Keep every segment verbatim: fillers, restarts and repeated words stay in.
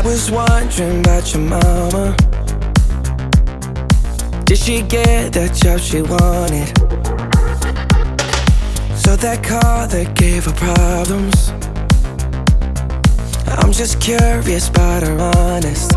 was wondering about your mama. Did she get that job she wanted? So that car that gave her problems. I'm just curious about her honest.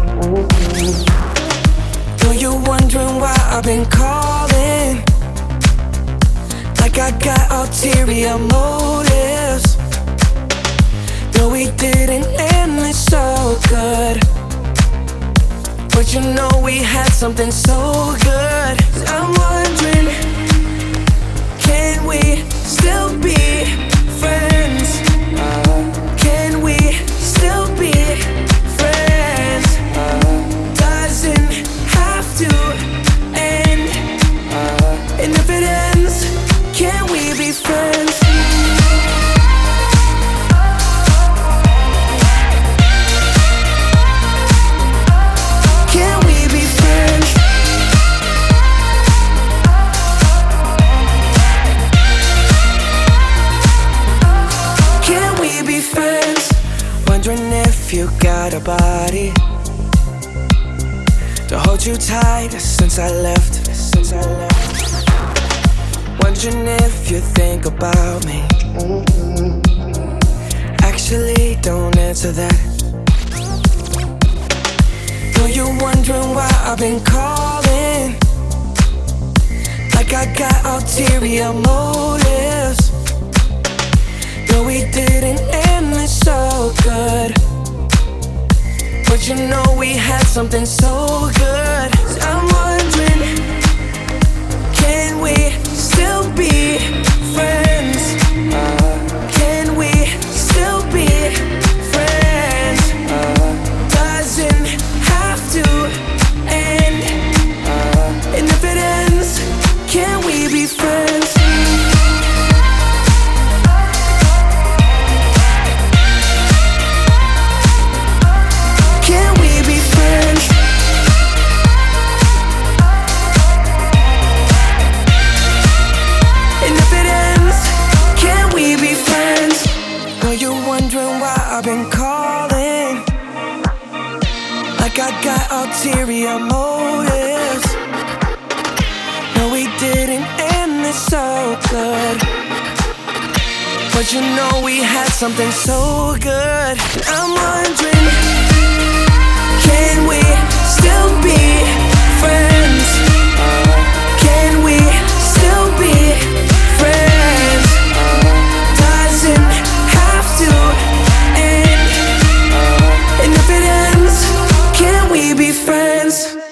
Know you're wondering why I've been calling, like I got ulterior motives. No, we didn't end it so good, but you know we had something so good. I'm wondering, can we still be friends? Can we still be friends? Doesn't have to end, and if it ends, can we be friends? Wondering if you got a body to hold you tight since I left. Since I left. Wondering if you think about me. Actually, don't answer that. Know you're wondering why I've been calling, like I got ulterior motives. No, we didn't end it so good, but you know we had something so good. I'm wondering, can we still be friends? Can we still be friends? Doesn't have to end, and if it ends, can we be friends? I've been calling, like I got ulterior motives. No, we didn't end this so good, but you know we had something so good. I'm wondering, can we still be friends? Can we still be friends? Doesn't have to. And if it ends, can we be friends?